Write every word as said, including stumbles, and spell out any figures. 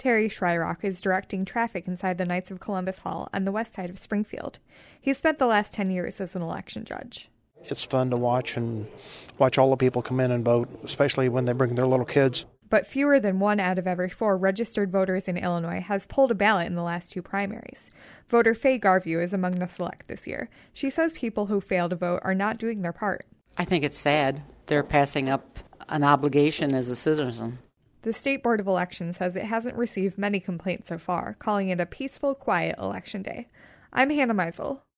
Terry Schreirock is directing traffic inside the Knights of Columbus Hall on the west side of Springfield. He spent the last ten years as an election judge. It's fun to watch and watch all the people come in and vote, especially when they bring their little kids. But fewer than one out of every four registered voters in Illinois has pulled a ballot in the last two primaries. Voter Faye Garview is among the select this year. She says people who fail to vote are not doing their part. I think it's sad. They're passing up an obligation as a citizen. The State Board of Elections says it hasn't received many complaints so far, calling it a peaceful, quiet election day. I'm Hannah Meisel.